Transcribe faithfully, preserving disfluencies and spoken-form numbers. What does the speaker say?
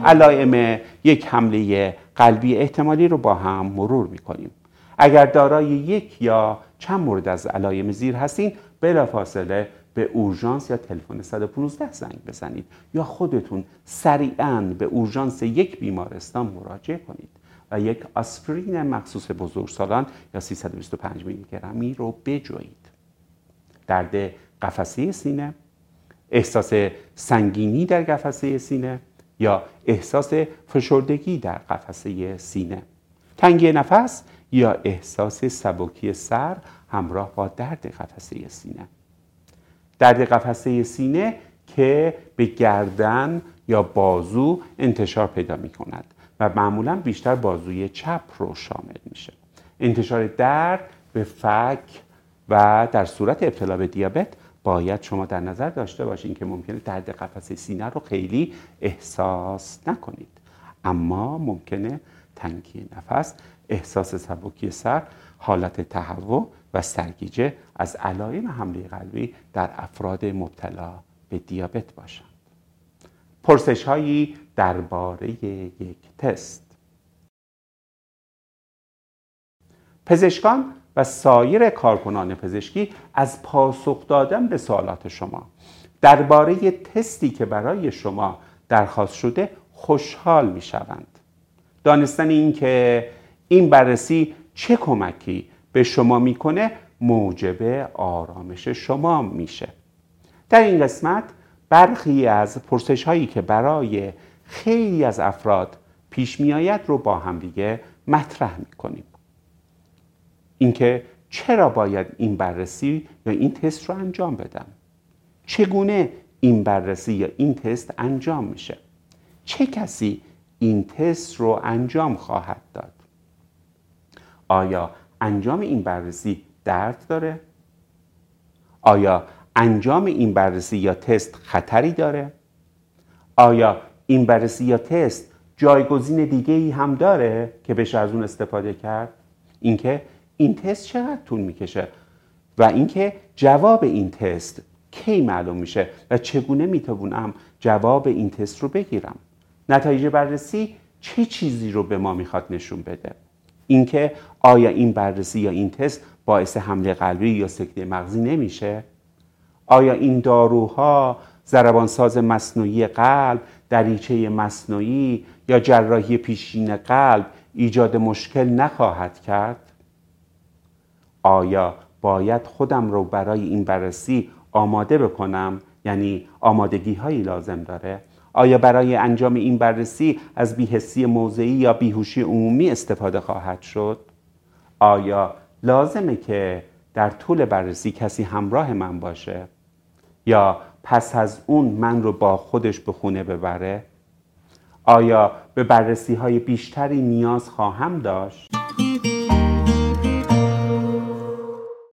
علائم یک حمله قلبی احتمالی رو با هم مرور می‌کنیم. اگر دارای یک یا چند مورد از علائم زیر هستین، بلافاصله به اورژانس یا تلفن صد و پانزده زنگ بزنید یا خودتون سریعاً به اورژانس یک بیمارستان مراجعه کنید و یک آسپرین مخصوص بزرگسالان یا سیصد و بیست و پنج میلی گرمی رو بجویید. درد قفسه سینه، احساس سنگینی در قفسه سینه یا احساس فشردگی در قفسه سینه، تنگی نفس یا احساس سبکی سر همراه با درد قفسه سینه. درد قفسه سینه که به گردن یا بازو انتشار پیدا می کند و معمولا بیشتر بازوی چپ رو شامل میشه. انتشار درد به فک و در صورت ابتلا به دیابت باید شما در نظر داشته باشین که ممکنه درد قفسه سینه رو خیلی احساس نکنید، اما ممکنه تنگی نفس، احساس سبکی سر، حالت تهوع و سرگیجه از علائم حمله قلبی در افراد مبتلا به دیابت باشند. پرسش هایی درباره یک تست. پزشکان و سایر کارکنان پزشکی از پاسخ دادن به سوالات شما درباره تستی که برای شما درخواست شده خوشحال می شوند. دانستن این که این بررسی چه کمکی به شما میکنه موجب آرامش شما میشه. در این قسمت برخی از پرسش هایی که برای خیلی از افراد پیش میآید رو با هم دیگه مطرح میکنیم. اینکه چرا باید این بررسی یا این تست رو انجام بدم؟ چگونه این بررسی یا این تست انجام میشه؟ چه کسی این تست رو انجام خواهد داد؟ آیا انجام این بررسی درد داره؟ آیا انجام این بررسی یا تست خطری داره؟ آیا این بررسی یا تست جایگزین دیگه ای هم داره که بشه از اون استفاده کرد؟ اینکه این تست چقدر طول میکشه و اینکه جواب این تست کی معلوم میشه و چگونه میتونم جواب این تست رو بگیرم؟ نتایج بررسی چه چیزی رو به ما میخواد نشون بده؟ اینکه آیا این بررسی یا این تست باعث حمله قلبی یا سکته مغزی نمیشه؟ آیا این داروها ضربانساز مصنوعی قلب، دریچه مصنوعی یا جراحی پیشین قلب ایجاد مشکل نخواهد کرد؟ آیا باید خودم رو برای این بررسی آماده بکنم؟ یعنی آمادگی هایی لازم داره؟ آیا برای انجام این بررسی از بی‌حسی موضعی یا بیهوشی عمومی استفاده خواهد شد؟ آیا لازمه که در طول بررسی کسی همراه من باشه؟ یا پس از اون من رو با خودش به خونه ببره؟ آیا به بررسی های بیشتری نیاز خواهم داشت؟